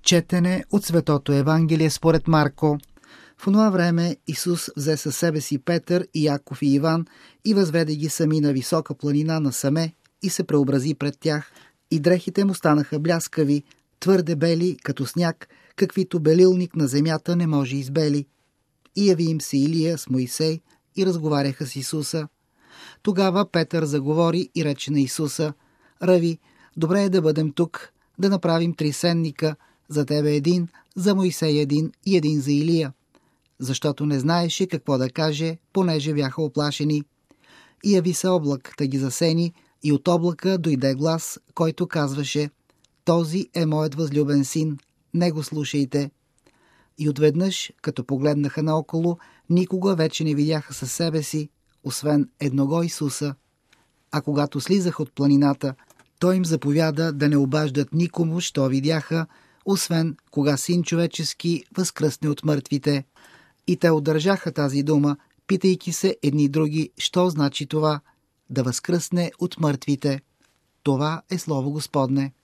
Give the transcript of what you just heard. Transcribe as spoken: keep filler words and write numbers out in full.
Четене от Светото Евангелие според Марко. В онова време Исус взе със себе си Петър и Яков и Иван и възведе ги сами на висока планина насаме и се преобрази пред тях, и дрехите му станаха бляскави, твърде бели, като сняг, каквито белилник на земята не може избели. И яви им се Илия с Моисей и разговаряха с Исуса. Тогава Петър заговори и рече на Исуса: Рави, добре е да бъдем тук, да направим три сенника, за тебе един, за Моисей един и един за Илия. Защото не знаеше какво да каже, понеже бяха оплашени. И яви се облак, да ги засени, и от облака дойде глас, който казваше: Този е моят възлюбен син, него слушайте. И отведнъж, като погледнаха наоколо, никога вече не видяха със себе си, освен едного Исуса. А когато слизах от планината, той им заповяда да не обаждат никому, що видяха, освен кога Син човечески възкръсне от мъртвите. И те удържаха тази дума, питайки се едни други, що значи това, да възкръсне от мъртвите. Това е Слово Господне.